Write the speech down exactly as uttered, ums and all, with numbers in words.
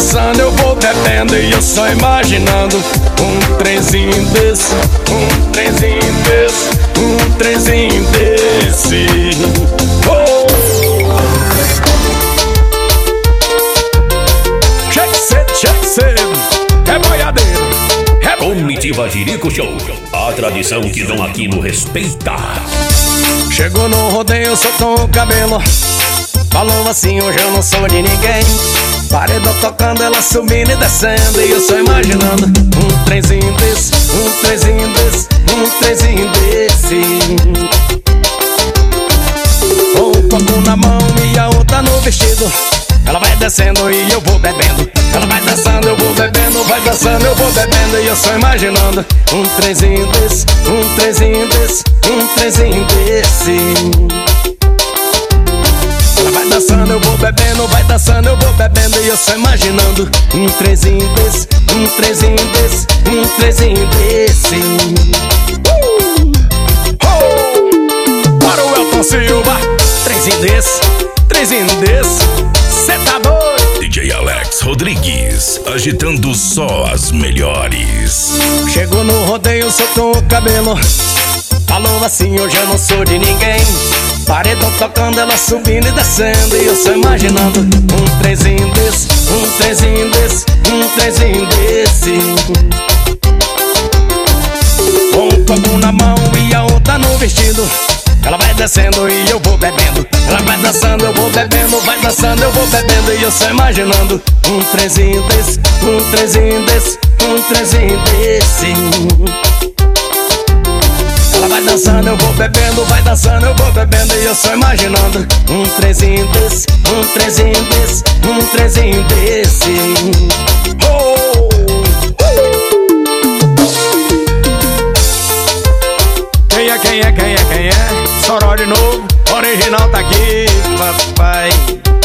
dançando, eu vou bebendo e eu só imaginando um trenzinho desse, um trenzinho desse, um trenzinho desse. Oh! Cheque cedo, cheque cedo, é boiadeiro, é Comitiva Jerico Show, a tradição que Dom Aquino respeita. Chegou no rodeio, soltou o cabelo, falou assim, hoje eu não sou de ninguém. Paredão tocando, ela subindo e descendo, e eu só imaginando um trenzinho desse, um trenzinho desse, um trenzinho desse. Com um copo na mão e a outra no vestido, ela vai descendo e eu vou bebendo. Ela vai dançando, eu vou bebendo, vai dançando, eu vou bebendo, e eu só imaginando um trenzinho desse, um trenzinho desse, um trenzinho desse. Ela vai dançando, eu vou bebendo, vai dançando, eu vou bebendo, e eu só imaginando um trenzinho desse, um trenzinho desse, um trenzinho desse. Uh! Oh! Para o Elton Silva, trenzinho desse, trenzinho desse, cê tá doido? D J Alex Rodrigues, agitando só as melhores. Chegou no rodeio, soltou o cabelo, falou assim, hoje eu não sou de ninguém. Paredão tocando, ela subindo e descendo, e eu só imaginando um trenzinho desse, um trenzinho desse, um trenzinho desse. Com um copo na mão e a outra no vestido, ela vai descendo e eu vou bebendo. Ela vai dançando, eu vou bebendo, vai dançando, eu vou bebendo, e eu só imaginando um trenzinho desse, um trenzinho desse, um trenzinho desse. Ela vai dançando, eu vou bebendo, vai dançando, eu vou bebendo, e eu só imaginando um trenzinho desse, um trenzinho desse, um trenzinho desse. Oh! Quem é, quem é, quem é, quem é? Soró de novo, original tá aqui, papai.